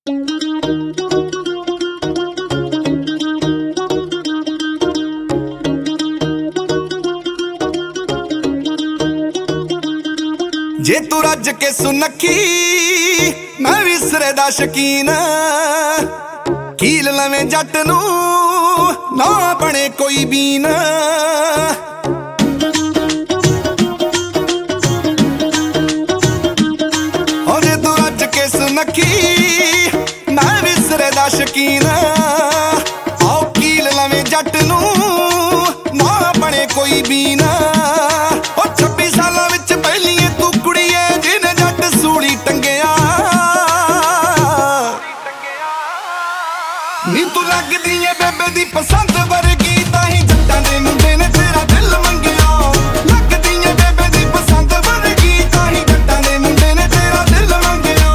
जे तू रज के सुनखी मैं भी सिरे दा शकीन कील लवें जट नू ना बने कोई बीन। जे तू रज के सुनखी मैं भी सिरे दा शकीन आओ कील लवें जट नू ना बने कोई बीन। नी तू लगदी है बेबे दी पसंद वर्गी ताही जट्टां दे मुंडे ने तेरा दिल मंगिया। लगदी है बेबे दी पसंद वर्गी ताही जट्टां दे मुंडे ने तेरा दिल मंगिया।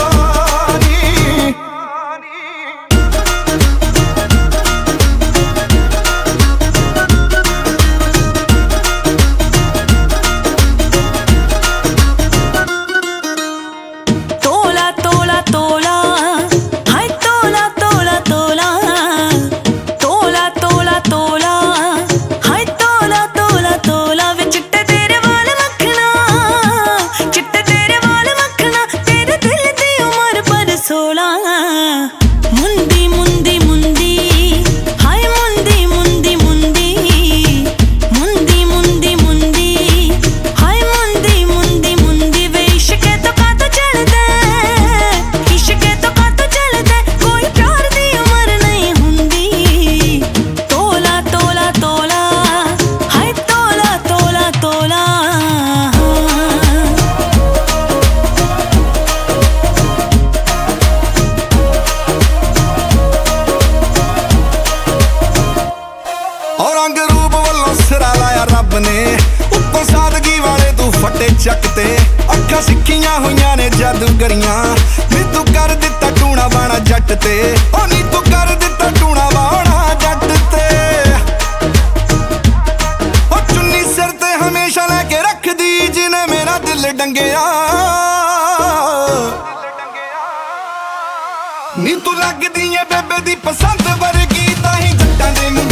तोला तोला तोला मुंदी मुंदी मुंदी हाय मुंदी मुंदी मुंदी मुंदी मुंदी मुंदी हाय मुंदी मुंदी मुंदी वे इश्क तो का तो चलदा इश्क तो का तो चलदा कोई प्यार दी उम्र नहीं हुंदी। तोला तोला तोला हाय तोला तोला तोला और रंग रूप वालों सिरा लाया रब ने उत्तों सादगी वाले तू फटे चकते अखा सिखियां हुईयां ने जादूगरियां नी तू कर दिता टूणा बाणा जट ते ओ नी तू कर दिता टूणा बाणा जट ते। ओ चुन्नी सिर ते हमेशा लेके रखदी जिने मेरा दिल डंगया। नी तू लगदी है बेबे दी पसंद वर्गी ताही जट्टां दे